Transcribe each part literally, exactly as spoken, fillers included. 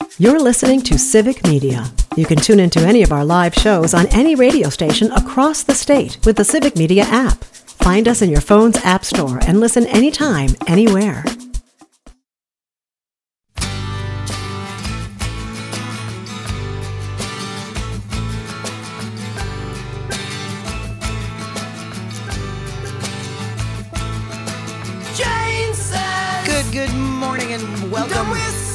You're listening to Civic Media. You can tune into any of our live shows on any radio station across the state with the Civic Media app. Find us in your phone's app store and listen anytime, anywhere. Good, good morning and welcome.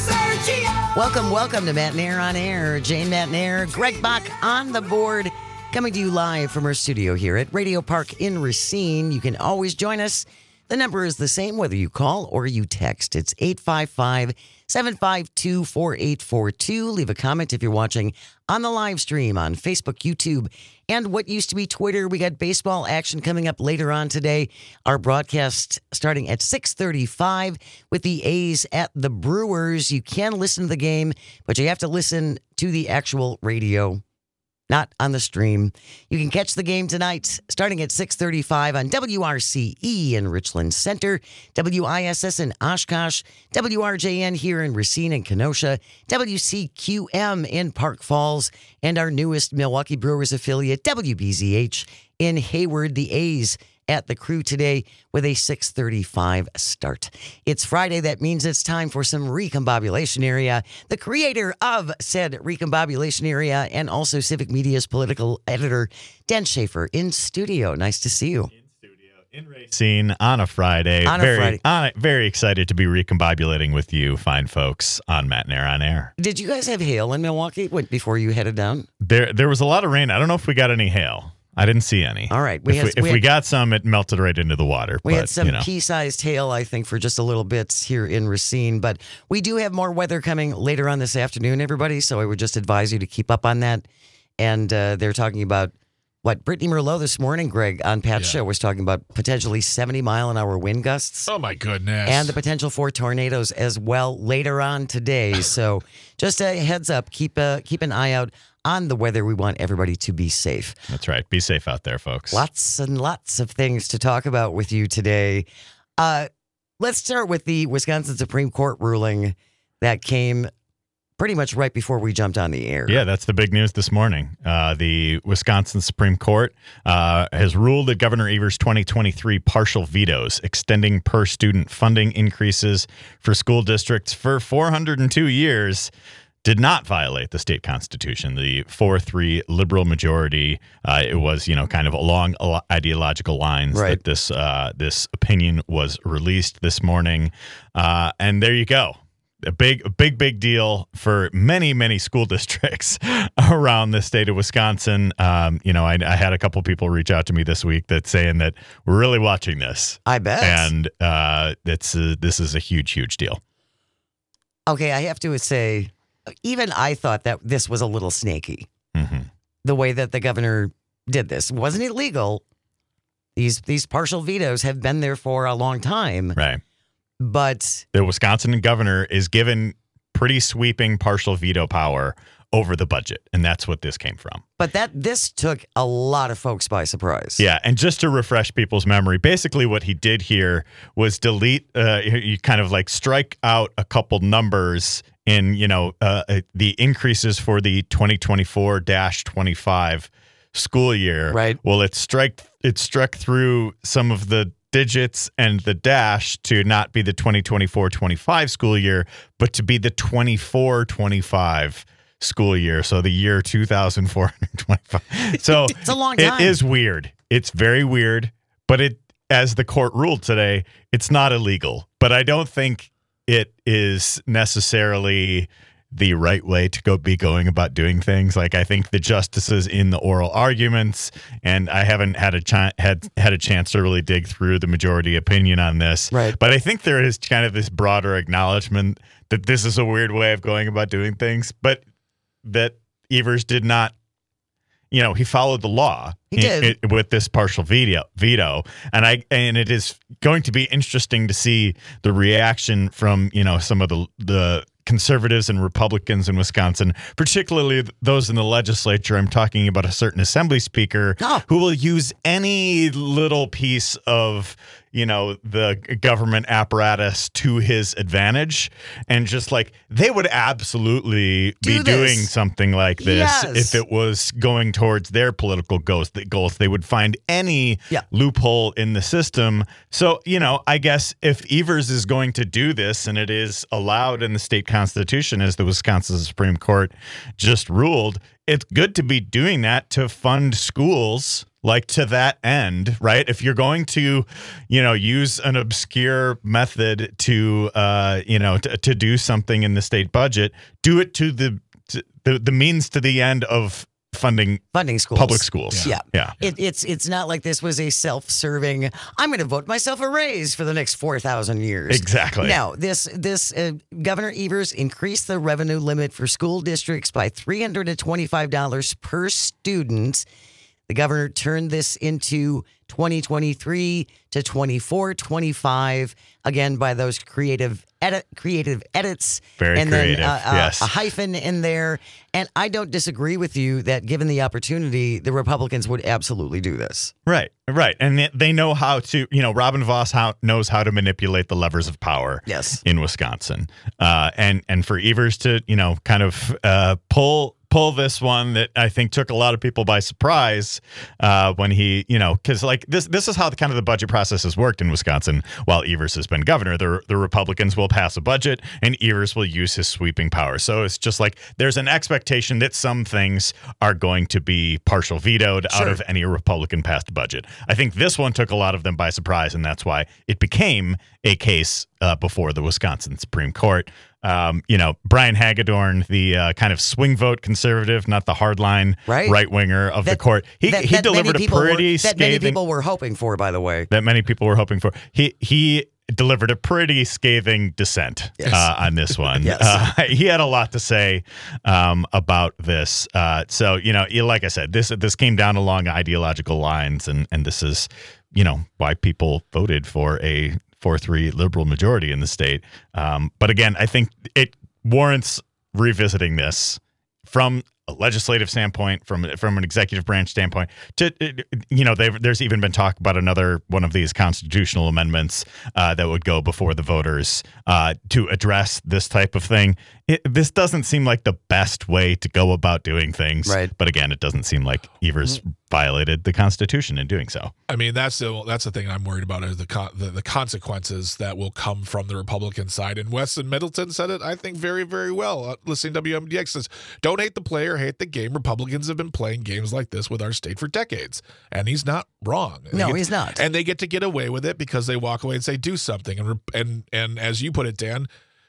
Welcome, welcome to Matt Nair on Air. Jane Matt Nair, Greg Bach on the board, coming to you live from our studio here at Radio Park in Racine. You can always join us. The number is the same whether you call or you text. It's eight five five, seven five two, four eight four two. Leave a comment if you're watching on the live stream on Facebook, YouTube, and what used to be Twitter. We got baseball action coming up later on today. Our broadcast starting at six thirty-five with the A's at the Brewers. You can listen to the game, but you have to listen to the actual radio, not on the stream. You can catch the game tonight starting at six thirty-five on W R C E in Richland Center, W I S S in Oshkosh, W R J N here in Racine and Kenosha, W C Q M in Park Falls, and our newest Milwaukee Brewers affiliate, W B Z H in Hayward. The A's at the Crew today with a six thirty-five start. It's Friday. That means it's time for some Recombobulation Area. The creator of said Recombobulation Area and also Civic Media's political editor, Dan Schaefer, in studio. Nice to see you. In studio, in Racine on a Friday. On a very, Friday. On a, very excited to be recombobulating with you fine folks on Matt Nair on Air. Did you guys have hail in Milwaukee before you headed down? There, there was a lot of rain. I don't know if we got any hail. I didn't see any. All right. We if had, we, if we, we had, got some, it melted right into the water. We but, had some you know. pea-sized hail, I think, for just a little bit here in Racine. But we do have more weather coming later on this afternoon, everybody. So I would just advise you to keep up on that. And uh, they're talking about, what, Brittany Merlot this morning, Greg, on Pat's Yeah. show, was talking about potentially seventy mile an hour wind gusts. Oh, my goodness. And the potential for tornadoes as well later on today. So just a heads up, keep a, keep an eye out on the weather. We want everybody to be safe. That's right. Be safe out there, folks. Lots and lots of things to talk about with you today. Uh, let's start with the Wisconsin Supreme Court ruling that came pretty much right before we jumped on the air. Yeah, that's the big news this morning. Uh, the Wisconsin Supreme Court uh, has ruled that Governor Evers' twenty twenty-three partial vetoes extending per student funding increases for school districts for four hundred two years did not violate the state constitution. The four three liberal majority, uh, it was, you know, kind of along ideological lines right. that this uh, this opinion was released this morning. Uh, and there you go. A big, a big, big deal for many, many school districts around the state of Wisconsin. Um, you know, I, I had a couple people reach out to me this week that saying that we're really watching this. I bet. And uh, it's a, this is a huge, huge deal. Okay, I have to say, even I thought that this was a little snaky. Mm-hmm. The way that the governor did this. It wasn't illegal. These these partial vetoes have been there for a long time. Right. But the Wisconsin governor is given pretty sweeping partial veto power over the budget, and that's what this came from. But that this took a lot of folks by surprise. Yeah, and just to refresh people's memory, basically what he did here was delete, uh, you kind of like strike out a couple numbers in, you know, uh, the increases for the twenty twenty-four twenty-five school year. Right. Well, it struck it struck through some of the digits and the dash to not be the twenty twenty-four twenty-five school year, but to be the twenty-four twenty-five school year. So the year two thousand four hundred twenty-five. So it's a long time. It is weird. It's very weird, but it, as the court ruled today, it's not illegal. But I don't think it is necessarily the right way to go be going about doing things. Like, I think the justices in the oral arguments, and I haven't had a ch- had had a chance to really dig through the majority opinion on this. Right. But I think there is kind of this broader acknowledgement that this is a weird way of going about doing things, but that Evers did not, you know, he followed the law. He did. in- in- with this partial veto, veto, and I and it is going to be interesting to see the reaction from, you know, some of the the conservatives and Republicans in Wisconsin, particularly those in the legislature. I'm talking about a certain assembly speaker Oh. who will use any little piece of, you know, the government apparatus to his advantage. And just like they would absolutely Do be this. doing something like this Yes. if it was going towards their political goals. goals. They would find any Yeah. loophole in the system. So, you know, I guess if Evers is going to do this, and it is allowed in the state constitution, as the Wisconsin Supreme Court just ruled, it's good to be doing that to fund schools, like to that end, right? If you're going to, you know, use an obscure method to, uh, you know, to, to do something in the state budget, do it to the to the, the means to the end of funding Funding schools. public schools. Yeah. Yeah. It, it's it's not like this was a self-serving, I'm going to vote myself a raise for the next four thousand years. Exactly. No, this, this uh, Governor Evers increased the revenue limit for school districts by three hundred twenty-five dollars per student. The governor turned this into twenty twenty-three to twenty-four twenty-five, again, by those creative edit, creative edits. Very and creative, then uh, uh, yes. a hyphen in there. And I don't disagree with you that given the opportunity, the Republicans would absolutely do this. Right, right. And they- they know how to, you know, Robin Voss how, knows how to manipulate the levers of power Yes. in Wisconsin. Uh, and, and for Evers to, you know, kind of uh, pull pull this one that I think took a lot of people by surprise uh, when he, you know, because like this this is how the kind of the budget process has worked in Wisconsin while Evers has been governor. The, the Republicans will pass a budget and Evers will use his sweeping power. So it's just like there's an expectation that some things are going to be partial vetoed out Sure. of any Republican passed budget. I think this one took a lot of them by surprise, and that's why it became a case uh, before the Wisconsin Supreme Court. Um, you know, Brian Hagedorn, the uh, kind of swing vote conservative, not the hardline Right. right winger of the That- court. He that, he that many delivered a people pretty were, That many scathing people were hoping for, by the way. that many people were hoping for. He he delivered a pretty scathing dissent Yes. uh, on this one. Yes. uh, he had a lot to say um, about this. Uh, so you know, like I said, this this came down along ideological lines, and and this is you know why people voted for a four three liberal majority in the state. Um, but again, I think it warrants revisiting this from a legislative standpoint, from from an executive branch standpoint. To you know, there's even been talk about another one of these constitutional amendments uh, that would go before the voters uh, to address this type of thing. It, this doesn't seem like the best way to go about doing things. Right. But again, it doesn't seem like Evers violated the Constitution in doing so. I mean, that's the that's the thing I'm worried about is the, con- the the consequences that will come from the Republican side. And Weston Middleton said it, I think, very, very well. Uh, listening to W M D X says, "Don't hate the player, hate the game. Republicans have been playing games like this with our state for decades," and he's not wrong. They No, get- he's not. and they get to get away with it because they walk away and say, "Do something." And and and as you put it, Dan.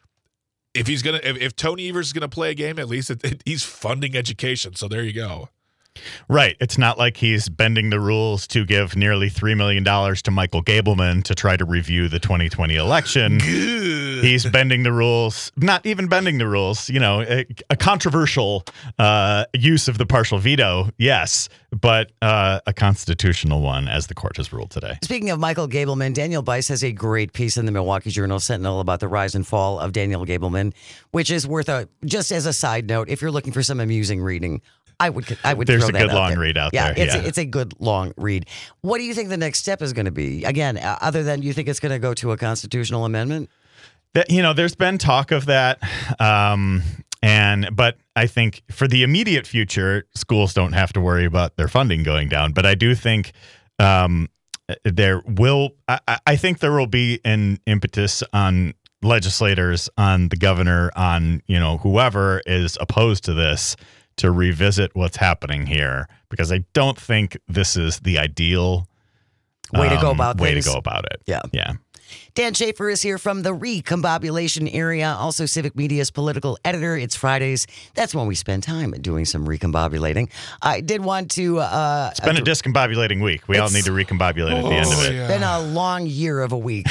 If he's gonna, if, if Tony Evers is gonna play a game, at least it, it, he's funding education. So there you go. Right. It's not like he's bending the rules to give nearly three million dollars to Michael Gableman to try to review the twenty twenty election. He's bending the rules, not even bending the rules, you know, a, a controversial uh, use of the partial veto, yes, but uh, a constitutional one, as the court has ruled today. Speaking of Michael Gableman, Daniel Bice has a great piece in the Milwaukee Journal Sentinel about the rise and fall of Daniel Gableman, which is worth a, just as a side note, if you're looking for some amusing reading, I would I would There's throw a that good out long there. read out yeah, there, It's yeah. A, it's a good long read. What do you think the next step is going to be? Again, uh, other than you think it's going to go to a constitutional amendment? That, you know, there's been talk of that. Um, and but I think for the immediate future, schools don't have to worry about their funding going down. But I do think um, there will I, I think there will be an impetus on legislators, on the governor, on, you know, whoever is opposed to this to revisit what's happening here, because I don't think this is the ideal Way to go um, about way things. to go about it. Yeah. Yeah. Dan Schaefer is here from the Recombobulation area, also Civic Media's political editor. It's Fridays. That's when we spend time doing some recombobulating. I did want to... Uh, It's been a discombobulating week. We all It's- need to recombobulate at the end of Oh, it. yeah. been a long year of a week.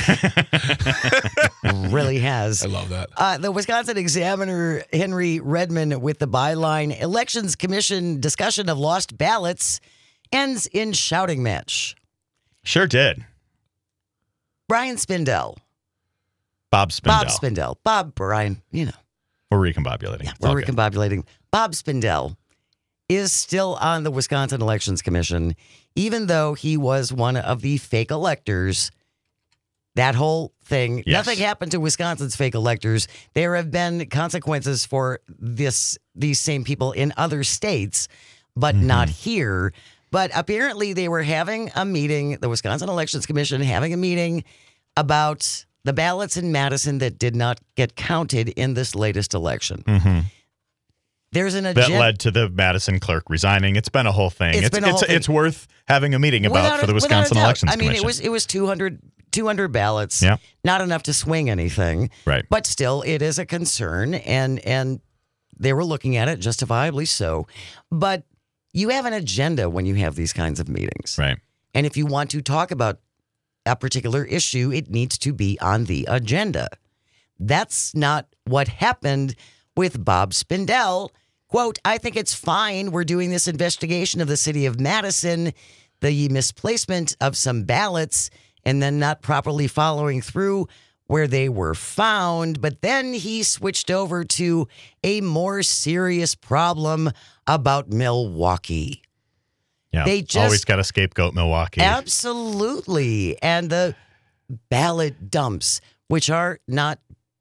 Really has. I love that. Uh, the Wisconsin Examiner, Henry Redmond, with the byline, Elections Commission discussion of lost ballots ends in shouting match. Sure did. Brian Spindell. Bob Spindell. Bob Spindell. Bob, Brian, you know. We're recombobulating. Yeah, It's we're all good. recombobulating. Bob Spindell is still on the Wisconsin Elections Commission, even though he was one of the fake electors that whole thing. Yes. Nothing happened to Wisconsin's fake electors. There have been consequences for this these same people in other states, but Mm-hmm. not here. But apparently they were having a meeting, the Wisconsin Elections Commission having a meeting about the ballots in Madison that did not get counted in this latest election. Mm-hmm. There's an That agenda. led to the Madison clerk resigning. It's been a whole thing. It's It's been a it's, whole thing. it's worth having a meeting about Without for a- the without a Wisconsin doubt. Elections I mean, Commission. it was it was two hundred, two hundred ballots. Yeah. Not enough to swing anything. Right. But still, it is a concern, and and they were looking at it justifiably so. But you have an agenda when you have these kinds of meetings. Right. And if you want to talk about a particular issue, it needs to be on the agenda. That's not what happened with Bob Spindell. Quote, I think it's fine. We're doing this investigation of the city of Madison, the misplacement of some ballots, and then not properly following through where they were found. But then he switched over to a more serious problem about Milwaukee. Yeah. They just- Always got to scapegoat Milwaukee. Absolutely. And the ballot dumps, which are not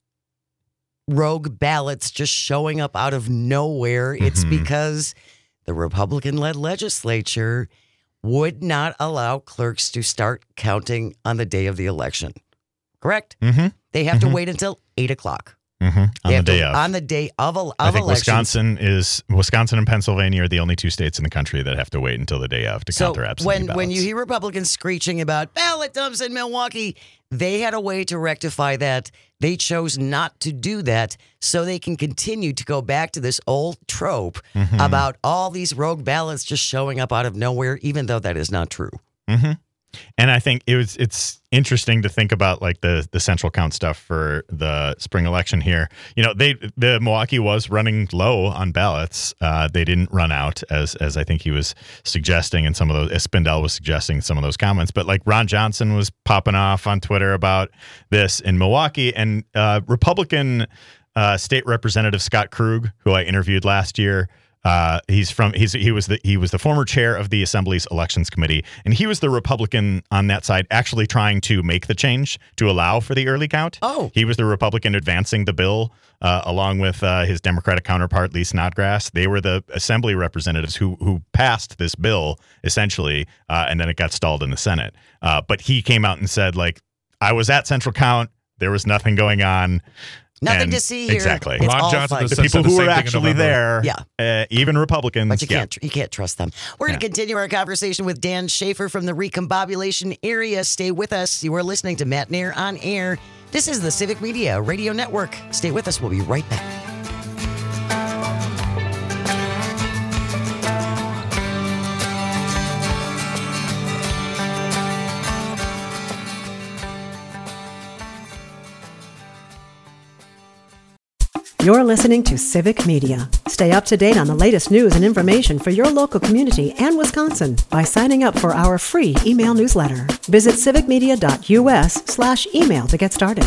rogue ballots just showing up out of nowhere. It's Mhm. because the Republican-led legislature would not allow clerks to start counting on the day of the election. Correct? Mm-hmm. They have to Mhm. wait until eight o'clock. Mm-hmm. On They the have to- day of. On the day of, of I think elections. Wisconsin is Wisconsin and Pennsylvania are the only two states in the country that have to wait until the day of to So count their absentee when ballots. when you hear Republicans screeching about ballot dumps in Milwaukee, they had a way to rectify that. They chose not to do that, so they can continue to go back to this old trope Mm-hmm. about all these rogue ballots just showing up out of nowhere, even though that is not true. Mm-hmm. And I think it was it's interesting to think about like the the central count stuff for the spring election here. You know, they the Milwaukee was running low on ballots. Uh, they didn't run out as as I think he was suggesting, and some of those as Spindell was suggesting some of those comments. But like Ron Johnson was popping off on Twitter about this in Milwaukee, and uh, Republican uh, State Representative Scott Krug, who I interviewed last year. Uh, he's from he's he was the he was the former chair of the Assembly's Elections Committee, and he was the Republican on that side actually trying to make the change to allow for the early count. Oh. He was the Republican advancing the bill uh, along with uh, his Democratic counterpart Lee Snodgrass. They were the Assembly representatives who who passed this bill essentially, uh, and then it got stalled in the Senate. Uh, but he came out and said, like, I was at central count. There was nothing going on. Nothing And- to see here. Exactly. It's Ron all Johnson fun. the The people said the who same were thing in actually November. there, Yeah. uh, even Republicans, But you yeah. can't you can't trust them. We're going to Yeah. continue our conversation with Dan Schaefer from the Recombobulation area. Stay with us. You are listening to Matt Nair on Air. This is the Civic Media Radio Network. Stay with us. We'll be right back. You're listening to Civic Media. Stay up to date on the latest news and information for your local community and Wisconsin by signing up for our free email newsletter. Visit civicmedia.us slash email to get started.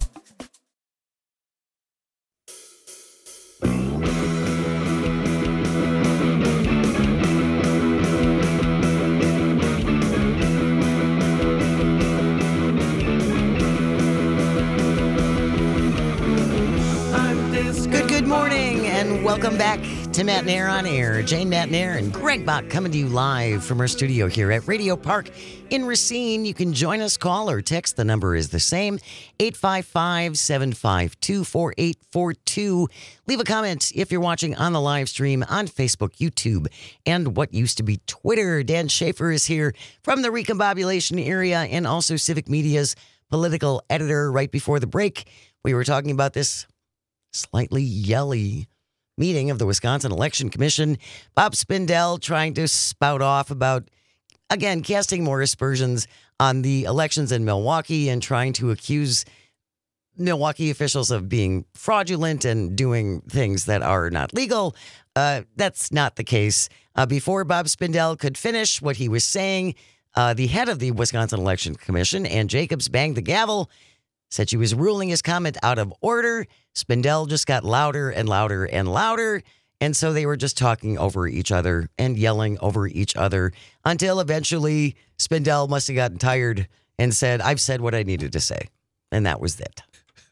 Good, good morning, and welcome back to Matt Nair on Air. Jane Matt Nair and Greg Bach coming to you live from our studio here at Radio Park in Racine. You can join us, call or text. The number is the same, eight five five, seven five two, four eight four two. Leave a comment if you're watching on the live stream on Facebook, YouTube, and what used to be Twitter. Dan Schaefer is here from the Recombobulation area and also Civic Media's political editor. Right before the break, we were talking about this slightly yelly meeting of the Wisconsin Election Commission. Bob Spindell trying to spout off about, again, casting more aspersions on the elections in Milwaukee and trying to accuse Milwaukee officials of being fraudulent and doing things that are not legal. Uh, that's not the case. Uh, before Bob Spindell could finish what he was saying, uh, the head of the Wisconsin Election Commission, Ann Jacobs, banged the gavel, said she was ruling his comment out of order. Spindell just got louder and louder and louder. And so they were just talking over each other and yelling over each other until eventually Spindell must have gotten tired and said, I've said what I needed to say. And that was it.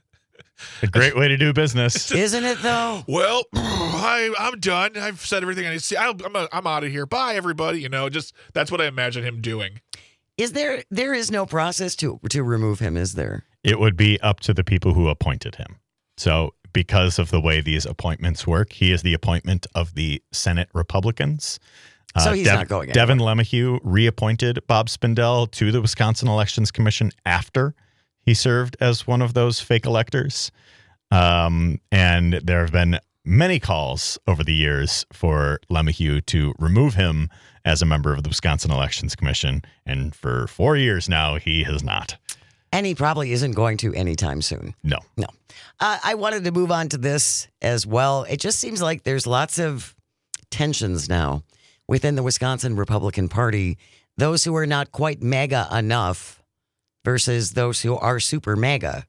A great way to do business. Isn't it, though? Well, I, I'm done. I've said everything I need to say. I, I'm, a, I'm out of here. Bye, everybody. You know, just that's what I imagine him doing. Is there, there is no process to, to remove him, is there? It would be up to the people who appointed him. So because of the way these appointments work, he is the appointment of the Senate Republicans. So he's Dev- not going anywhere. Devin LeMahieu reappointed Bob Spindell to the Wisconsin Elections Commission after he served as one of those fake electors. Um, and there have been many calls over the years for LeMahieu to remove him as a member of the Wisconsin Elections Commission. And for four years now, he has not. And he probably isn't going to anytime soon. No. No. Uh, I wanted to move on to this as well. It just seems like there's lots of tensions now within the Wisconsin Republican Party. Those who are not quite MAGA enough versus those who are super MAGA.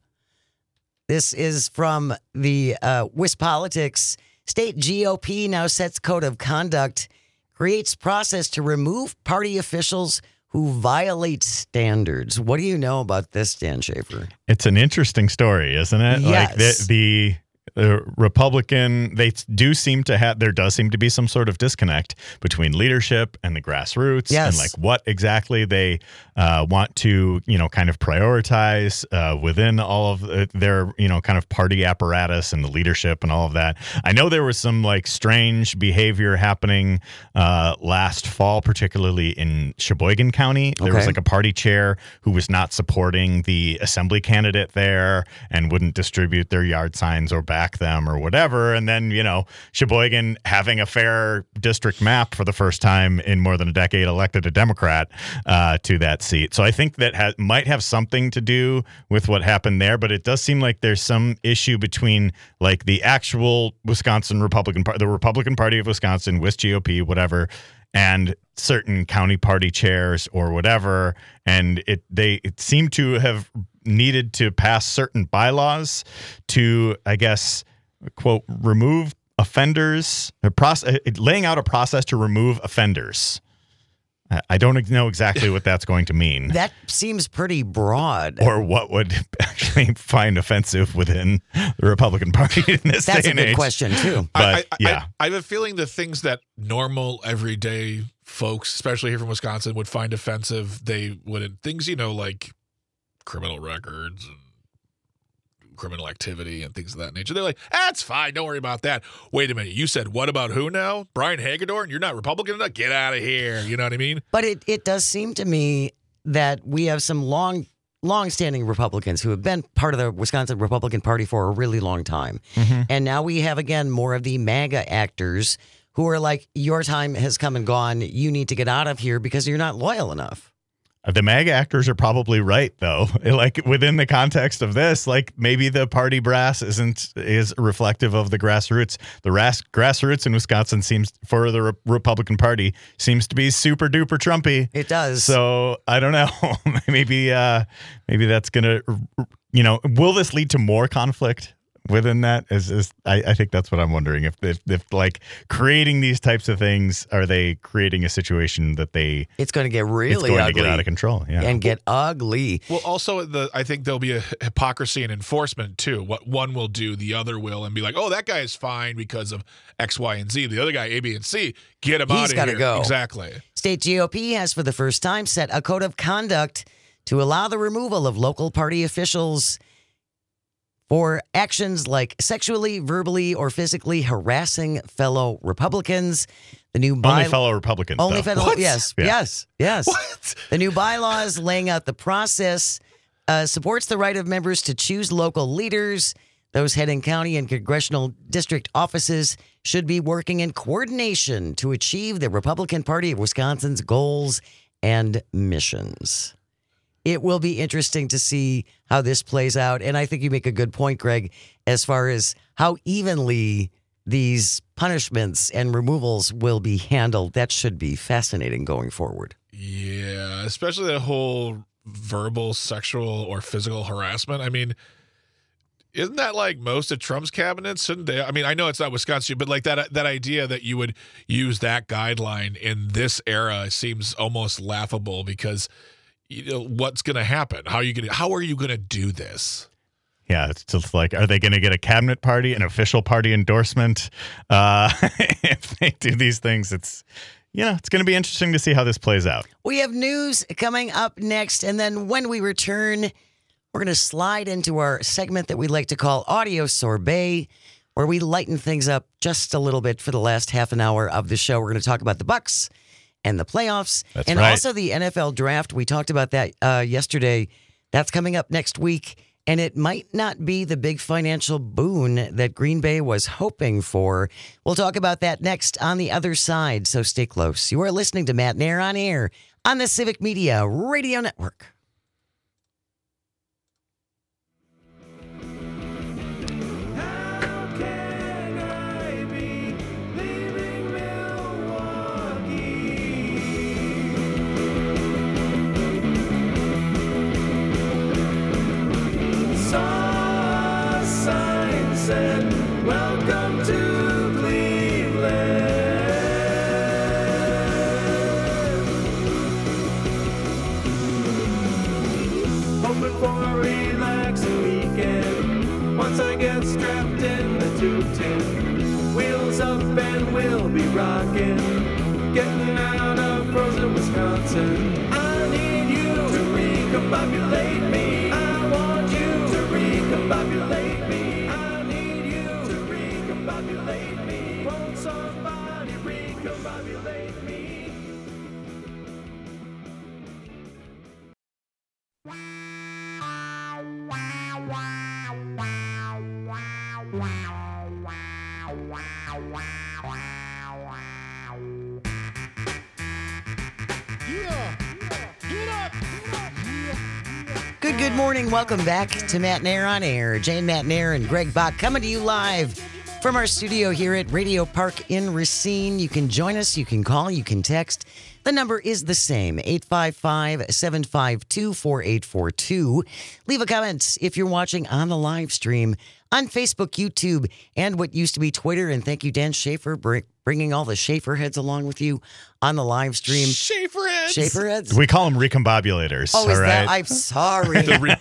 This is from the uh, WisPolitics. State G O P now sets code of conduct, creates process to remove party officials who violate standards. What do you know about this, Dan Schaefer? It's an interesting story, isn't it? Yes. Like the, the the Republican, they do seem to have, there does seem to be some sort of disconnect between leadership and the grassroots, Yes. and like what exactly they uh, want to, you know, kind of prioritize uh, within all of their, you know, kind of party apparatus and the leadership and all of that. I know there was some like strange behavior happening uh, last fall, particularly in Sheboygan County. There was Okay. like a party chair who was not supporting the assembly candidate there and wouldn't distribute their yard signs or back them or whatever. And then, you know, Sheboygan, having a fair district map for the first time in more than a decade, elected a Democrat uh, to that seat. So I think that ha- might have something to do with what happened there, but it does seem like there's some issue between like the actual Wisconsin Republican Party, the Republican Party of Wisconsin, Wis G O P, whatever, and certain county party chairs or whatever. And it they it seemed to have needed to pass certain bylaws to, I guess, quote, remove offenders, a process, laying out a process to remove offenders. I don't know exactly what that's going to mean. That seems pretty broad. Or what would actually find offensive within the Republican Party in this That's day a and good age. question, too. But, I, I, yeah. I, I have a feeling the things that normal, everyday folks, especially here from Wisconsin, would find offensive, they wouldn't. Things, you know, like criminal records and criminal activity and things of that nature. They're like, that's fine. Don't worry about that. Wait a minute. You said what about who now? Brian Hagedorn? You're not Republican enough? Get out of here. You know what I mean? But it, it does seem to me that we have some long, long-standing Republicans who have been part of the Wisconsin Republican Party for a really long time. Mm-hmm. And now we have, again, more of the MAGA actors who are like, your time has come and gone. You need to get out of here because you're not loyal enough. The MAGA actors are probably right, though. Like within the context of this, like maybe the party brass isn't is reflective of the grassroots. The ras- grassroots in Wisconsin seems, for the Re- Republican Party, seems to be super duper Trumpy. It does. So I don't know. maybe uh, maybe that's gonna, you know, will this lead to more conflict within that? Is is I, I think that's what I'm wondering. If, if if like creating these types of things, are they creating a situation that they It's going to get really it's going ugly to get out of control? Yeah. and get ugly. Well, also, the I think there'll be a hypocrisy in enforcement, too. What one will do, the other will, and be like, oh, that guy is fine because of X, Y, and Z. The other guy, A, B, and C, get him He's out of here. gotta go. Exactly. State G O P has for the first time set a code of conduct to allow the removal of local party officials for actions like sexually, verbally, or physically harassing fellow Republicans. The new Only by- fellow Republicans. only though. fellow What? yes, Yeah. yes, yes. What? The new bylaws laying out the process uh, supports the right of members to choose local leaders. Those heading county and congressional district offices should be working in coordination to achieve the Republican Party of Wisconsin's goals and missions. It will be interesting to see how this plays out. And I think you make a good point, Greg, as far as how evenly these punishments and removals will be handled. That should be fascinating going forward. Yeah, especially that whole verbal, sexual, or physical harassment. I mean, isn't that like most of Trump's cabinets? Shouldn't they? I mean, I know it's not Wisconsin, but like that that idea that you would use that guideline in this era seems almost laughable because you know, what's going to happen? How are you going to how are you going to do this? Yeah, it's just like, are they going to get a cabinet party, an official party endorsement? Uh, if they do these things, it's, you know, it's going to be interesting to see how this plays out. We have news coming up next, and then when we return, we're going to slide into our segment that we like to call Audio Sorbet, where we lighten things up just a little bit for the last half an hour of the show. We're going to talk about the Bucks and the playoffs, That's and right. also the N F L draft. We talked about that uh, yesterday. That's coming up next week. And it might not be the big financial boon that Green Bay was hoping for. We'll talk about that next on the other side, so stay close. You are listening to Matt Nair on Air on the Civic Media Radio Network. Welcome to Cleveland. Hoping for a relaxing weekend. Once I get strapped in the two ten, wheels up and we'll be rocking. Getting out of frozen Wisconsin. I need you to recombobulate me. I want you to recombobulate me. Recombobulate me. Won't somebody recombobulate me? Good, good morning. Welcome back to Matt Nair on Air. Jane Matt Nair and Greg Bach coming to you live from our studio here at Radio Park in Racine. You can join us, you can call, you can text. The number is the same, eight five five, seven five two, four eight four two. Leave a comment if you're watching on the live stream on Facebook, YouTube, and what used to be Twitter. And thank you, Dan Schaefer, br- bringing all the Schaefer heads along with you on the live stream. Schaefer heads. Schaefer heads? We call them recombobulators. Oh, all is right? that? I'm sorry. The re-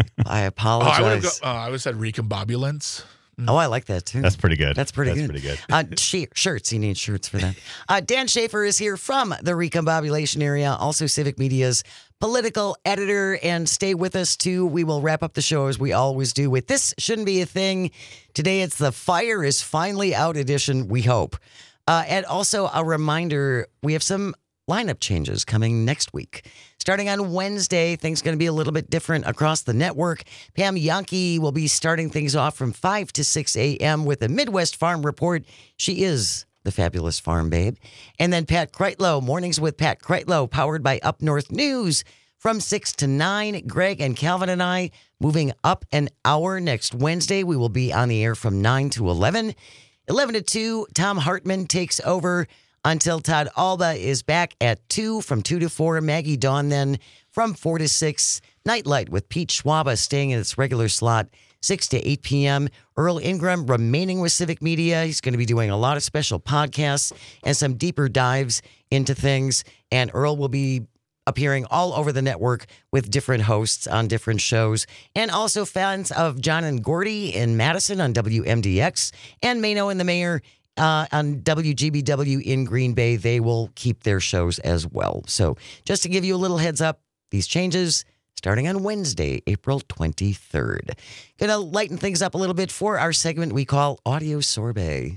I oh, I would have apologize. go, uh, I would have said recombobulance. Oh, I like that too. That's pretty good. That's pretty That's good. pretty good. Uh, she- shirts. You need shirts for that. Uh, Dan Schaefer is here from the Recombobulation area, also Civic Media's political editor. And stay with us, too. We will wrap up the show as we always do with This Shouldn't Be a Thing. Today, it's the Fire is Finally Out edition, we hope. Uh, and also a reminder, we have some lineup changes coming next week. Starting on Wednesday, things going to be a little bit different across the network. Pam Yankee will be starting things off from five to six a.m. with a Midwest Farm Report. She is the fabulous farm babe. And then Pat Kreitlow, Mornings with Pat Kreitlow, powered by Up North News from six to nine. Greg and Calvin and I moving up an hour next Wednesday. We will be on the air from nine to eleven. eleven to two, Tom Hartman takes over until Todd Alba is back at two, from two to four. Maggie Dawn then from four to six. Nightlight with Pete Schwaba staying in its regular slot, six to eight p.m. Earl Ingram remaining with Civic Media. He's going to be doing a lot of special podcasts and some deeper dives into things. And Earl will be appearing all over the network with different hosts on different shows. And also fans of John and Gordy in Madison on W M D X and Mano and the Mayor Uh, on W G B W in Green Bay. They will keep their shows as well. So just to give you a little heads up, these changes starting on Wednesday, April twenty-third. Gonna lighten things up a little bit for our segment we call Audio Sorbet.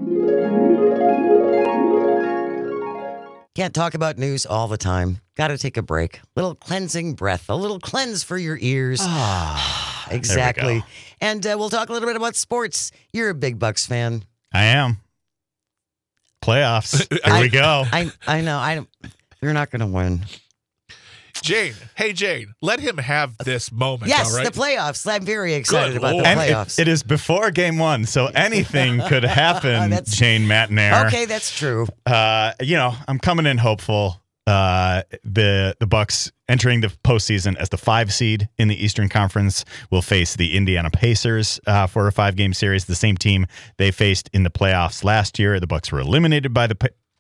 Can't talk about news all the time. Gotta take a break. Little cleansing breath, a little cleanse for your ears. Ah, exactly. And uh, we'll talk a little bit about sports. You're a big Bucks fan. I am. Playoffs. Here I- we go. I I know. I don't. You're not going to win. Jane, hey Jane, let him have this moment. Yes, all right? the playoffs. I'm very excited Good about Lord. the And playoffs. it, it is before game one, so anything could happen, That's- Jane Matnair. okay, that's true. Uh, you know, I'm coming in hopeful. Uh, the the Bucks entering the postseason as the five seed in the Eastern Conference will face the Indiana Pacers uh, for a five game series. The same team they faced in the playoffs last year. The Bucks were eliminated by the Pa-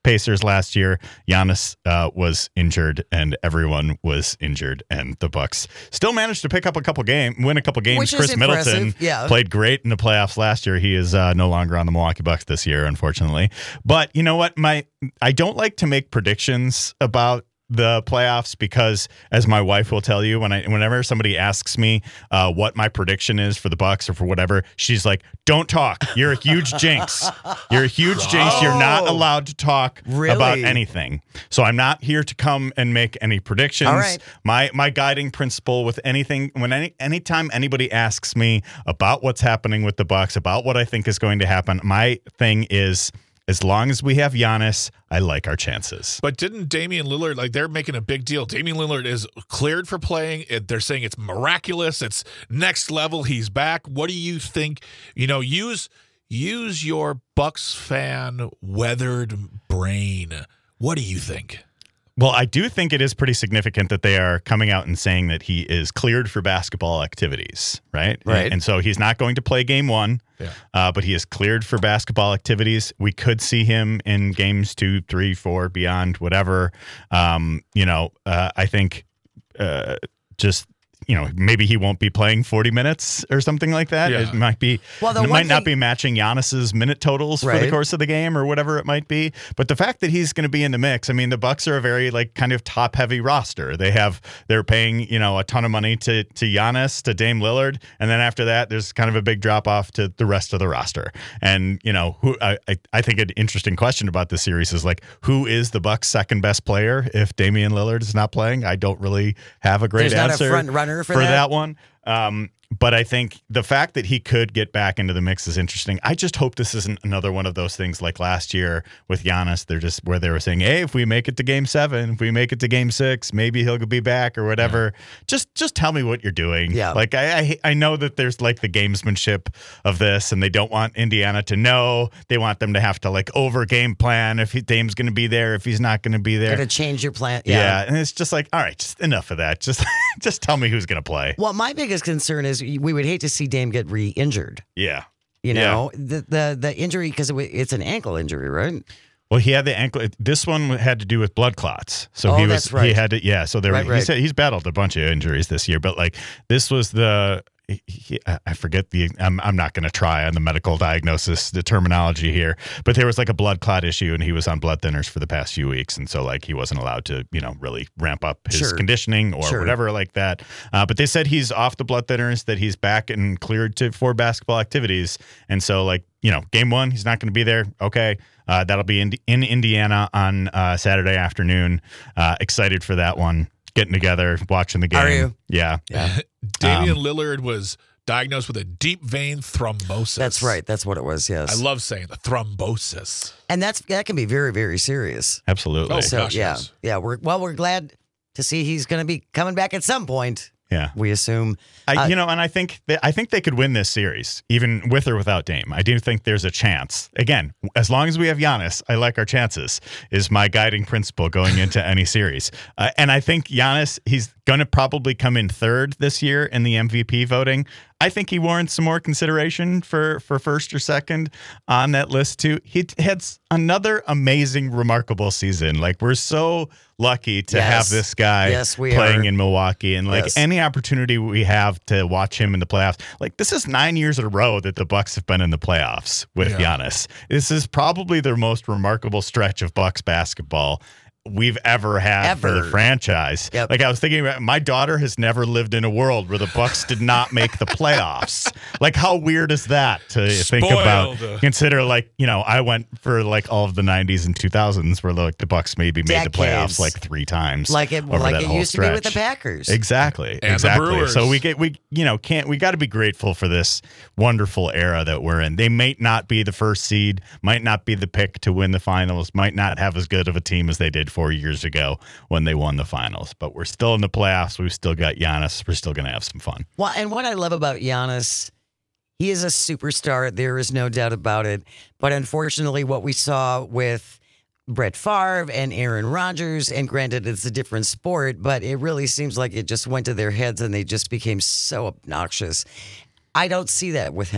Pacers last year. Giannis uh, was injured, and everyone was injured, and the Bucks still managed to pick up a couple game, win a couple games. Which is Chris Middleton impressive, yeah. played great in the playoffs last year. He is uh, no longer on the Milwaukee Bucks this year, unfortunately. But you know what? My I don't like to make predictions about the playoffs because, as my wife will tell you, when I whenever somebody asks me uh, what my prediction is for the Bucks or for whatever, she's like, "Don't talk. You're a huge jinx. You're a huge jinx. You're not allowed to talk Really? about anything." So I'm not here to come and make any predictions. All right. My my guiding principle with anything, when any anytime anybody asks me about what's happening with the Bucks, about what I think is going to happen, my thing is, as long as we have Giannis, I like our chances. But didn't Damian Lillard, like they're making a big deal. Damian Lillard is cleared for playing. It, they're saying it's miraculous. It's next level. He's back. What do you think? You know, use use your Bucks fan weathered brain. What do you think? Well, I do think it is pretty significant that they are coming out and saying that he is cleared for basketball activities, right? Right. And, and so he's not going to play game one, Yeah. uh, but he is cleared for basketball activities. We could see him in games two, three, four, beyond, whatever. Um, you know, uh, I think uh, just... You know, maybe he won't be playing forty minutes or something like that. Yeah. It might be, Well, the it one might not thing- be matching Giannis's minute totals for the Right. course of the game or whatever it might be. But the fact that he's going to be in the mix, I mean, the Bucks are a very like kind of top heavy roster. They have they're paying you know a ton of money to to Giannis, to Dame Lillard, and then after that, there's kind of a big drop off to the rest of the roster. And you know, who I I, I think an interesting question about this series is like, who is the Bucks' second best player if Damian Lillard is not playing? I don't really have a great There's not a answer front runner for for that? that one. Um, but I think the fact that he could get back into the mix is interesting. I just hope this isn't another one of those things like last year with Giannis. They're just where they were saying, "Hey, if we make it to Game Seven, if we make it to Game Six, maybe he'll be back or whatever." Yeah. Just, just tell me what you're doing. Yeah. Like I, I, I know that there's like the gamesmanship of this, and they don't want Indiana to know. They want them to have to like over game plan if he, Dame's going to be there, if he's not going to be there. Going to change your plan. Yeah. Yeah. and it's just like, all right, just enough of that. Just, just tell me who's going to play. Well, my biggest concern is we would hate to see Dame get re-injured. Yeah. You Yeah. know, the the the injury, because it, it's an ankle injury, right? Well, he had the ankle. This one had to do with blood clots. So Oh, he was that's right. he had to yeah. So there Right, he right. said he's battled a bunch of injuries this year, but like this was the. He, he, I forget the. I'm. I'm not going to try on the medical diagnosis, the terminology here, but there was like a blood clot issue, and he was on blood thinners for the past few weeks, and so like he wasn't allowed to, you know, really ramp up his Sure. conditioning or Sure. whatever like that. Uh, but they said he's off the blood thinners, that he's back and cleared to for basketball activities, and so like you know, game one, he's not going to be there. Okay. Uh, that'll be in, in Indiana on uh, Saturday afternoon. Uh, excited for that one. Getting together, watching the game. Are you? Yeah. Yeah. Damian Um, Lillard was diagnosed with a deep vein thrombosis. That's right. That's what it was. Yes. I love saying the thrombosis. and that's that can be very, very serious. Absolutely. Oh, So gosh, yeah, yes. yeah. We're well. We're glad to see he's going to be coming back at some point. Yeah. We assume. I, Uh, you know, and I think that, I think they could win this series, even with or without Dame. I do think there's a chance. Again, as long as we have Giannis, I like our chances. Is my guiding principle going into any series. Uh, and I think Giannis, he's going to probably come in third this year in the M V P voting. I think he warrants some more consideration for, for first or second on that list too. He had another amazing, remarkable season. Like we're so lucky to Yes. have this guy Yes, we playing are. in Milwaukee, and like Yes. any opportunity we have to watch him in the playoffs. Like this is nine years in a row that the Bucks have been in the playoffs with Yeah. Giannis. This is probably the most remarkable stretch of Bucks basketball we've ever had for the Ever. franchise. Yep. Like I was thinking about, my daughter has never lived in a world where the Bucks did not make the playoffs. Like how weird is that to think about? Spoiled. Consider like, you know, I went for like all of the nineties and two thousands where like the Bucks maybe made the Decades. playoffs like three times. like it, over like that it whole used to be with the stretch. Packers. Exactly. And the exactly. Brewers. So we get we you know can't we got to be grateful for this wonderful era that we're in. They might not be the first seed, might not be the pick to win the finals, might not have as good of a team as they did four years ago when they won the finals, but we're still in the playoffs. We've still got Giannis. We're still going to have some fun. Well, and what I love about Giannis, he is a superstar. There is no doubt about it. But unfortunately, what we saw with Brett Favre and Aaron Rodgers, and granted, it's a different sport, but it really seems like it just went to their heads and they just became so obnoxious. I don't see that with him.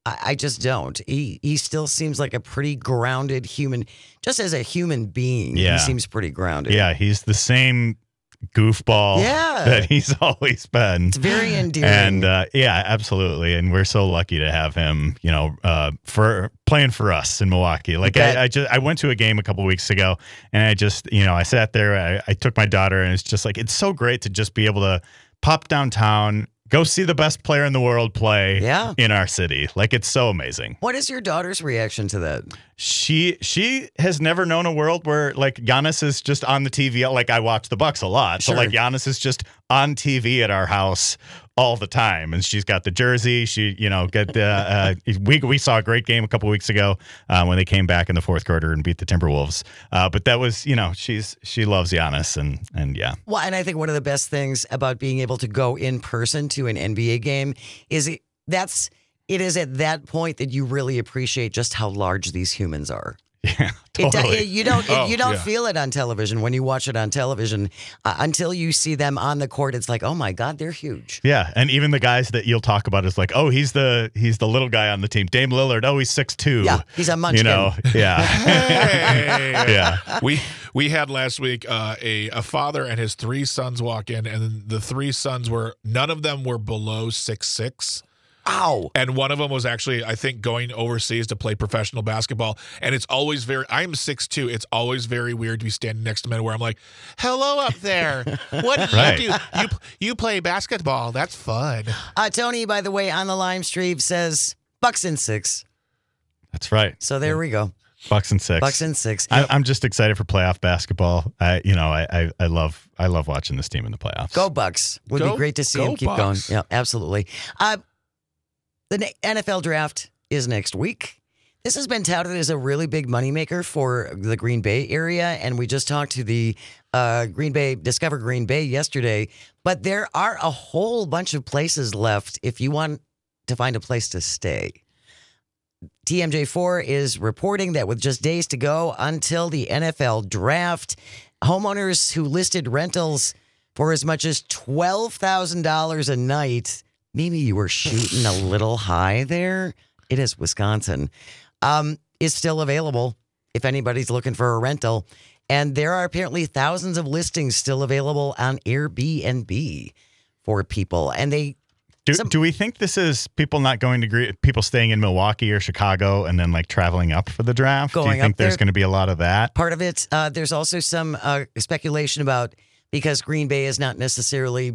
I, I just don't. He he still seems like a pretty grounded human. Just as a human being, Yeah. he seems pretty grounded. Yeah, he's the same goofball Yeah. that he's always been. It's very endearing. And uh, yeah, absolutely. And we're so lucky to have him, you know, uh, for playing for us in Milwaukee. Like Bet. I, I just I went to a game a couple weeks ago, and I just, you know, I sat there, I, I took my daughter, and it's just like it's so great to just be able to pop downtown, go see the best player in the world play Yeah. in our city. Like it's so amazing. What is your daughter's reaction to that? She she has never known a world where like Giannis is just on the T V. Like I watch the Bucks a lot, so Sure. like Giannis is just on T V at our house all the time, and she's got the jersey. She you know get the uh, we we saw a great game a couple weeks ago uh, when they came back in the fourth quarter and beat the Timberwolves. Uh, but that was you know she's she loves Giannis and and yeah. Well, and I think one of the best things about being able to go in person to an N B A game is it, that's it is at that point that you really appreciate just how large these humans are. Yeah, It, do- totally. it- you don't. Oh, it, you don't yeah. feel it on television when you watch it on television uh, until you see them on the court. It's like, oh my God, they're huge. Yeah, and even the guys that you'll talk about is like, oh, he's the he's the little guy on the team. Dame Lillard, oh, he's six two. Yeah, he's a munchkin. You know, yeah, Hey. yeah. We we had last week uh, a a father and his three sons walk in, and the three sons were none of them were below six six. Ow. And one of them was actually, I think, going overseas to play professional basketball. And it's always very, I'm six two. It's always very weird to be standing next to men where I'm like, hello up there. What do Right. you do? You, you play basketball. That's fun. Uh, Tony, by the way, on the live stream says Bucks in six. That's right. So there we go. Bucks and six. Bucks in six. I, I'm just excited for playoff basketball. I, you know, I, I, I love, I love watching this team in the playoffs. Go Bucks. Would Go- be great to see go him keep Bucks. going. Yeah, absolutely. Uh, the na- N F L draft is next week. This has been touted as a really big moneymaker for the Green Bay area, and we just talked to the uh, Green Bay, Discover Green Bay yesterday. But there are a whole bunch of places left if you want to find a place to stay. T M J four is reporting that with just days to go until the N F L draft, homeowners who listed rentals for as much as twelve thousand dollars a night, maybe you were shooting a little high there. It is Wisconsin, um, is still available if anybody's looking for a rental. And there are apparently thousands of listings still available on Airbnb for people. And they Do, Some- do we think this is people not going to Gre- people staying in Milwaukee or Chicago and then like traveling up for the draft? do Going you think up there's there? going to be a lot of that? part of it. Uh, there's also some uh, speculation about because Green Bay is not necessarily.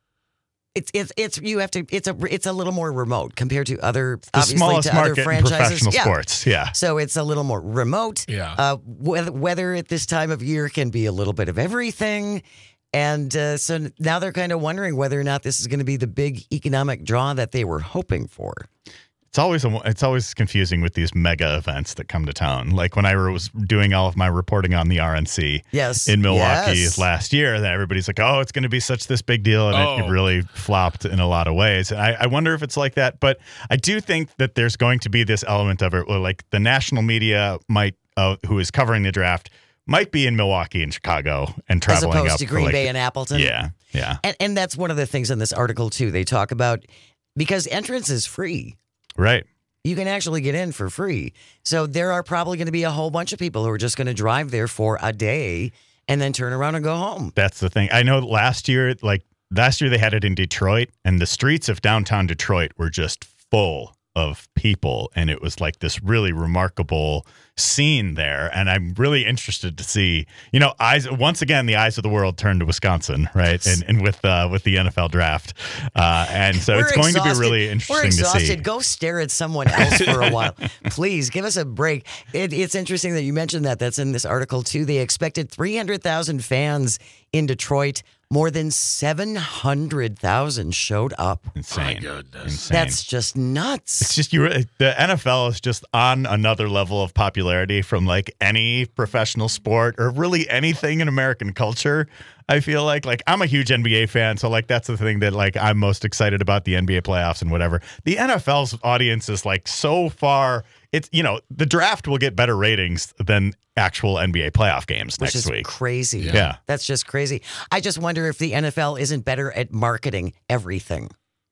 It's it's it's you have to it's a it's a little more remote compared to other The obviously smallest to other market in franchises. professional Yeah. sports. Yeah. So it's a little more remote. Yeah. Uh, weather, weather at this time of year can be a little bit of everything. And uh, so now they're kind of wondering whether or not this is going to be the big economic draw that they were hoping for. It's always a, it's always confusing with these mega events that come to town. Like when I was doing all of my reporting on the R N C Yes. in Milwaukee Yes. last year, that everybody's like, "Oh, it's going to be such this big deal," and it, Oh. it really flopped in a lot of ways. And I, I wonder if it's like that. But I do think that there's going to be this element of it, where like the national media might, uh, who is covering the draft, might be in Milwaukee and Chicago and As traveling opposed up to for, Green like, Bay and Appleton. yeah, yeah, And, and that's one of the things in this article, too. They talk about because entrance is free. right. You can actually get in for free. So there are probably going to be a whole bunch of people who are just going to drive there for a day and then turn around and go home. That's the thing. I know last year, like last year, they had it in Detroit, and the streets of downtown Detroit were just full of people, and it was like this really remarkable scene there. And I'm really interested to see, you know, eyes once again, the eyes of the world turned to Wisconsin, right? And and with uh, with the N F L draft, uh, and so We're it's going to be exhausted. really We're interesting to exhausted. see. Go stare at someone else for a while. Please give us a break. It, it's interesting that you mentioned that. That's in this article, too. They expected three hundred thousand fans in Detroit. More than seven hundred thousand showed up. Insane, goodness. insane. That's just nuts. It's just you. The N F L is just on another level of popularity from like any professional sport or really anything in American culture. I feel like like I'm a huge N B A fan, so like that's the thing that like I'm most excited about, the N B A playoffs and whatever. The N F L's audience is like so far. It's you know the draft will get better ratings than actual N B A playoff games Which next is week. crazy. Yeah. Yeah. That's just crazy. I just wonder if the N F L isn't better at marketing everything.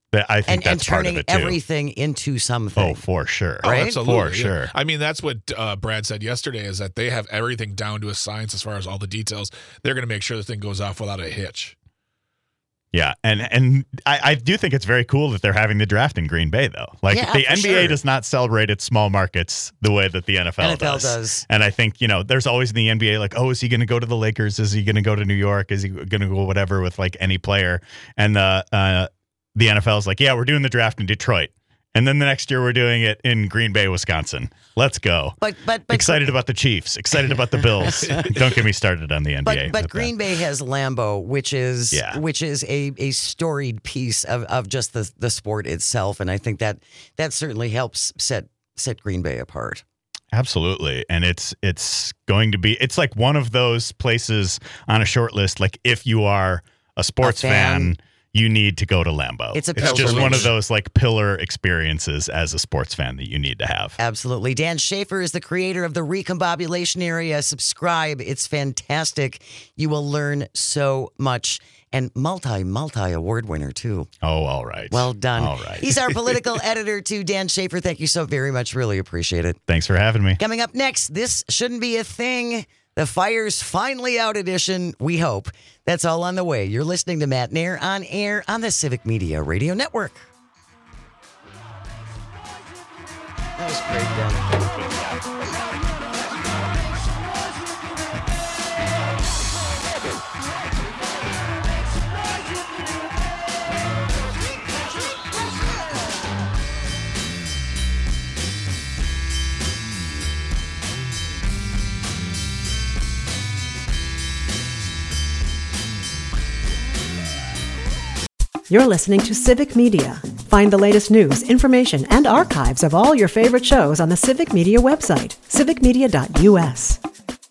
That- I think and, and that's part of turning it too. everything into something. Oh, for sure. Right? Oh, absolutely. For yeah. sure. I mean, that's what uh, Brad said yesterday is that they have everything down to a science as far as all the details. They're going to make sure the thing goes off without a hitch. Yeah, and and I, I do think it's very cool that they're having the draft in Green Bay, though. Like Yeah, the for N B A sure. does not celebrate its small markets the way that the N F L, N F L does. does. And I think, you know, there's always in the N B A like, oh, is he going to go to the Lakers? Is he going to go to New York? Is he going to go whatever with like any player? And the uh, the N F L is like, yeah, we're doing the draft in Detroit. And then the next year we're doing it in Green Bay, Wisconsin. Let's go. But but but Excited about the Chiefs. Excited about the Bills. Don't get me started on the N B A. But but with Green that. Bay has Lambeau, which is Yeah. which is a, a storied piece of, of just the, the sport itself, and I think that that certainly helps set set Green Bay apart. Absolutely. And it's it's going to be it's like one of those places on a short list. Like if you are a sports A fan. fan, you need to go to Lambeau. It's a just pilgrimage. one of those like pillar experiences as a sports fan that you need to have. Absolutely. Dan Schaefer is the creator of the Recombobulation Area. Subscribe. It's fantastic. You will learn so much. And multi, multi award winner, too. Oh, all right. Well done. All right. He's our political editor, too. Dan Schaefer, thank you so very much. Really appreciate it. Thanks for having me. Coming up next, this shouldn't be a thing. The Fire's Finally Out edition, we hope. That's all on the way. You're listening to Matt Nair on air on the Civic Media Radio Network. That was great, Dan. You're listening to Civic Media. Find the latest news, information, and archives of all your favorite shows on the Civic Media website, civic media dot u s.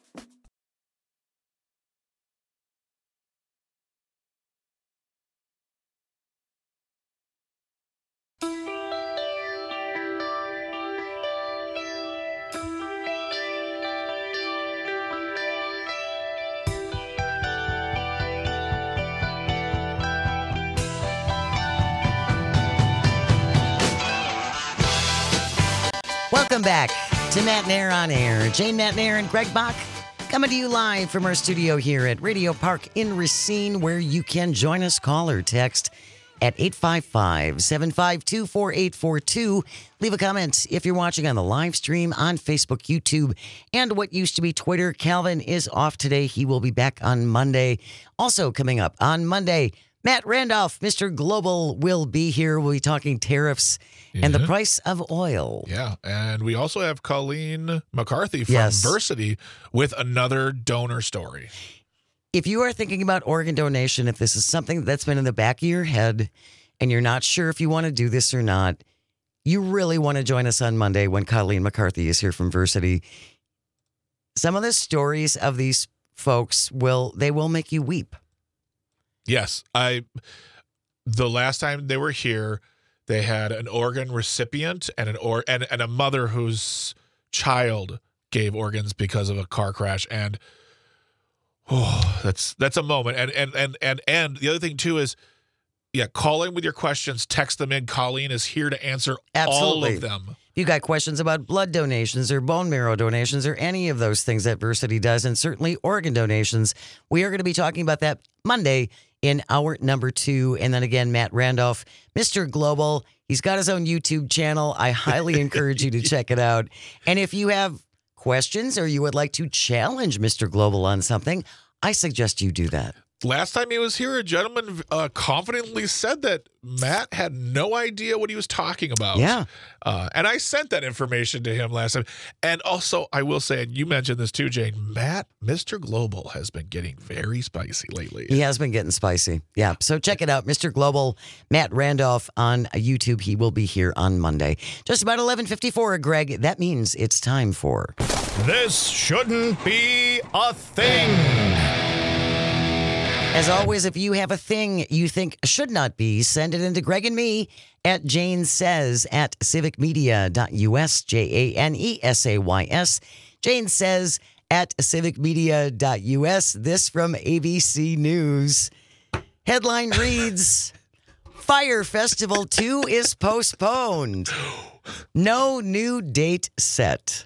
Welcome back to Matt Nair on air. Jane Matt Nair and Greg Bach coming to you live from our studio here at Radio Park in Racine, where you can join us, call or text at eight five five, seven five two, four eight four two. Leave a comment if you're watching on the live stream on Facebook, YouTube, and what used to be Twitter. Calvin is off today. He will be back on Monday. Also coming up on Monday, Matt Randolph, Mister Global, will be here. We'll be talking tariffs and the Yeah. price of oil. Yeah, and we also have Colleen McCarthy from Yes. Versity with another donor story. If you are thinking about organ donation, if this is something that's been in the back of your head and you're not sure if you want to do this or not, you really want to join us on Monday when Colleen McCarthy is here from Versity. Some of the stories of these folks will, they will make you weep. Yes, I. The last time they were here, they had an organ recipient and an or and, and a mother whose child gave organs because of a car crash, and oh, that's that's a moment. And and and and and the other thing too is, yeah, call in with your questions, text them in. Colleen is here to answer Absolutely. all of them. If you got questions about blood donations or bone marrow donations or any of those things that Versity does, and certainly organ donations, we are going to be talking about that Monday in hour number two. And then again, Matt Randolph, Mister Global, he's got his own YouTube channel. I highly encourage you to check it out. And if you have questions or you would like to challenge Mister Global on something, I suggest you do that. Last time he was here, a gentleman uh, confidently said that Matt had no idea what he was talking about. Yeah. Uh, and I sent that information to him last time. And also, I will say, and you mentioned this too, Jane, Matt, Mister Global has been getting very spicy lately. He has been getting spicy. Yeah. So check it out. Mister Global, Matt Randolph on YouTube. He will be here on Monday. Just about eleven fifty-four, Greg. That means it's time for... This shouldn't be a thing. As always, if you have a thing you think should not be, send it into Greg and me at Jane Says at civic media dot u s, J A N E S A Y S. Jane Says at civic media dot u s. This from A B C News. Headline reads, Fire Festival two is postponed. No new date set.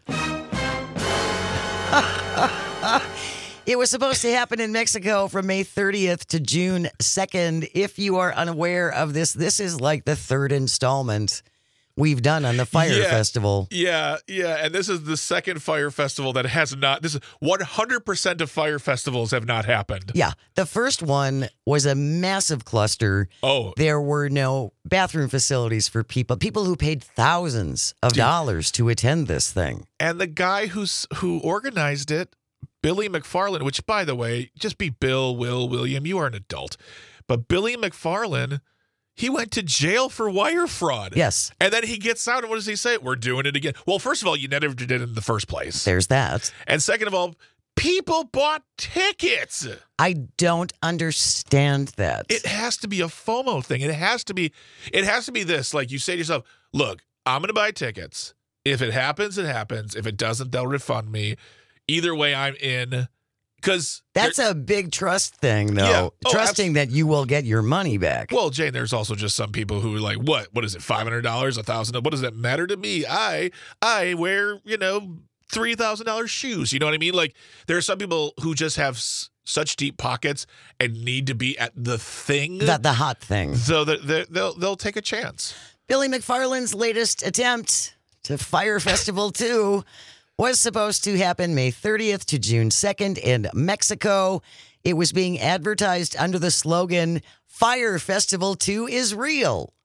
It was supposed to happen in Mexico from May thirtieth to June second. If you are unaware of this, this is like the third installment we've done on the Fire Yeah. Festival. Yeah, yeah, and this is the second Fire Festival that has not. This is one hundred percent of Fire Festivals have not happened. Yeah, the first one was a massive cluster. Oh, There were no bathroom facilities for people, people who paid thousands of dollars to attend this thing. and the guy who's who organized it, Billy McFarland, which, by the way, just be Bill, Will, William. You are an adult, but Billy McFarland, he went to jail for wire fraud. Yes, And then he gets out, and what does he say? We're doing it again. Well, first of all, you never did it in the first place. there's that. And second of all, people bought tickets. I don't understand that. It has to be a FOMO thing. It has to be, it has to be this. Like you say to yourself, look, I'm going to buy tickets. If it happens, it happens. If it doesn't, they'll refund me. Either way, I'm in. Because That's a big trust thing, though. Yeah. Oh, Trusting that you will get your money back. well, Jane, there's also just some people who are like, what? What is it? five hundred dollars, one thousand dollars? What does that matter to me? I, I wear, you know, three thousand dollars shoes. You know what I mean? Like, there are some people who just have s- such deep pockets and need to be at the thing. the, the hot thing. so that they're- they'll, they'll take a chance. Billy McFarland's latest attempt to Fire Festival two was supposed to happen May thirtieth to June second in Mexico. It was being advertised under the slogan, Fire Festival two is real,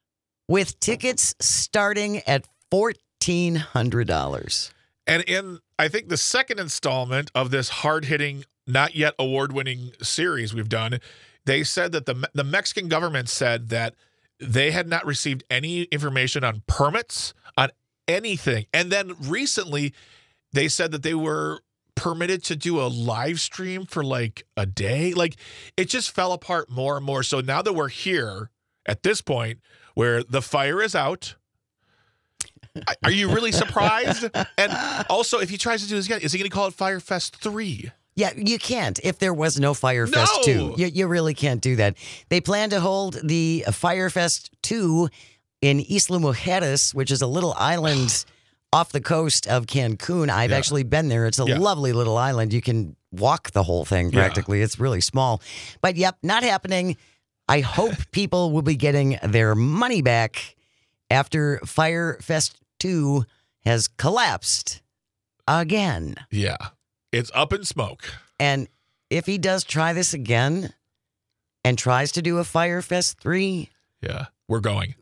with tickets starting at fourteen hundred dollars. And in, I think, the second installment of this hard-hitting, not yet award-winning series we've done, they said that the the Mexican government said that they had not received any information on permits, on anything. And then recently, they said that they were permitted to do a live stream for like a day. Like, it just fell apart more and more. So now that we're here at this point where the fire is out, are you really surprised? And also, if he tries to do this again, is he going to call it Fire Fest three? Yeah, you can't if there was no Fire No! Fest two. You, you really can't do that. They plan to hold the Fire Fest two in Isla Mujeres, which is a little island off the coast of Cancun. I've Yeah. actually been there. It's a Yeah. lovely little island. You can walk the whole thing practically. It's really small. But yep, not happening. I hope people will be getting their money back after Fire Fest two has collapsed again. Yeah. It's up in smoke. And if he does try this again and tries to do a Fire Fest three, Yeah. We're going.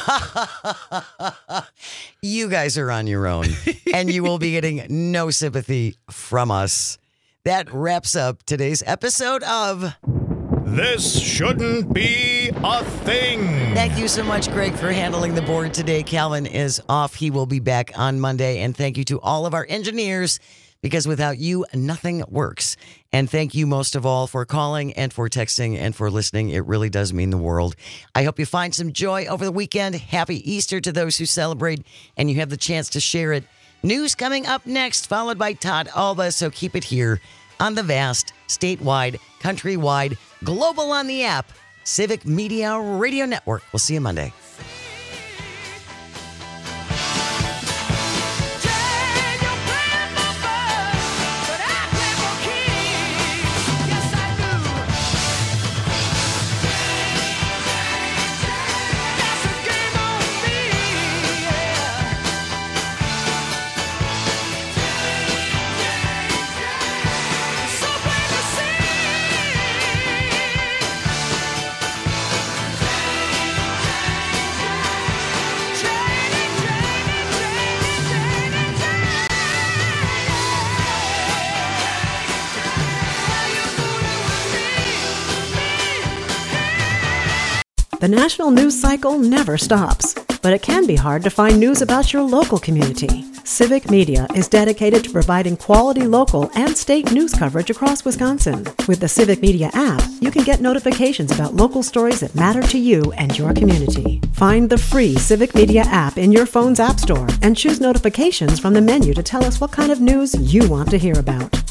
you guys are on your own and you will be getting no sympathy from us. That wraps up today's episode of This shouldn't be a thing. Thank you so much, Greg, for handling the board today. Calvin is off. He will be back on Monday. And thank you to all of our engineers, because without you, nothing works. And thank you most of all for calling and for texting and for listening. It really does mean the world. I hope you find some joy over the weekend. Happy Easter to those who celebrate, and you have the chance to share it. News coming up next, followed by Todd Alba. So keep it here on the vast, statewide, countrywide, global on the app, Civic Media Radio Network. We'll see you Monday. The national news cycle never stops, but it can be hard to find news about your local community. Civic Media is dedicated to providing quality local and state news coverage across Wisconsin. With the Civic Media app, you can get notifications about local stories that matter to you and your community. Find the free Civic Media app in your phone's app store and choose notifications from the menu to tell us what kind of news you want to hear about.